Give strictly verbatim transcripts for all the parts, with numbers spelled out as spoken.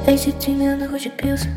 эй си ти медно хочет пился.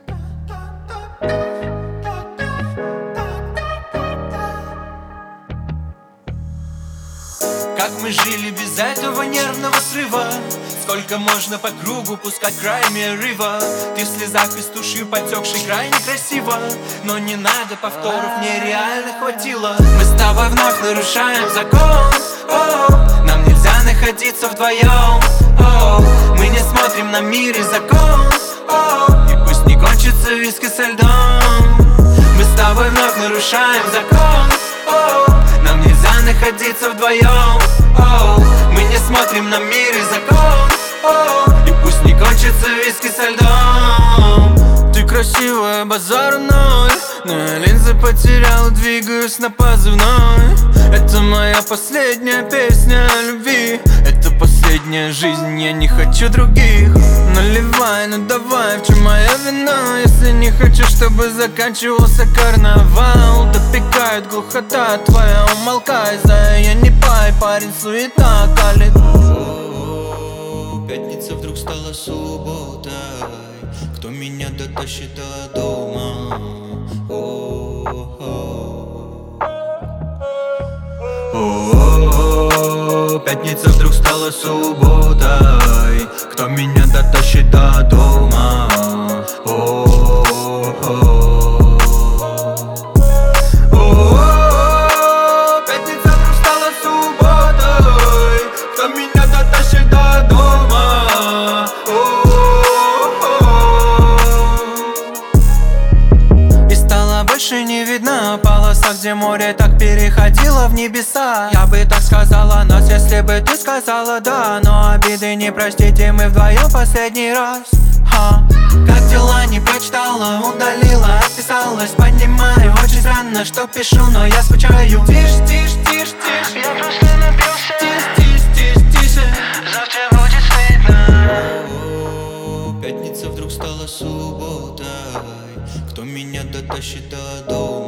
Как мы жили без этого нервного срыва? Сколько можно по кругу пускать крайме рыва? Ты в слезах и с тушью потекшей крайне красиво. Но не надо повторов, мне реально хватило. Мы с тобой вновь нарушаем закон. Оу, нам нельзя находиться вдвоем. Оу, мы не смотрим на мир и закон. Оу, и пусть не кончится виски со льдом. Мы с тобой вновь нарушаем закон. Оу, нам нельзя находиться вдвоем. Оу, мы не смотрим на мир и закон. Оу, и пусть не кончится виски со льдом. Ты красивая, базар ноль, но я линзы потерял, двигаюсь на позывной. Это моя последняя песня о любви. Это последняя жизнь, я не хочу других. Наливай, ну давай, в чем моя вина? Если не хочу, чтобы заканчивался карнавал. Допекает глухота твоя, умолкай, зая, я не пай, парень суета калит. Пятница вдруг стала субботой. Кто меня дотащит до дома? О-о-о, пятница вдруг стала субботой. Кто меня дотащит до дома? О-о-о, пятница вдруг стала субботой. Кто меня дотащит до дома? И стало больше не видно полоса, где море так переходило в небеса. Я бы так сказала о нас, если бы ты сказала да. Но обиды не простите, мы вдвоем последний раз. Ха. Как дела, не прочитала, удалила, отписалась. Понимаю, очень странно, что пишу, но я скучаю. Тише, тише, тише, тише, я просто напился. Тише, тише, тише, тише, завтра будет видно. Пятница вдруг стала субботой. Кто меня дотащит до дома?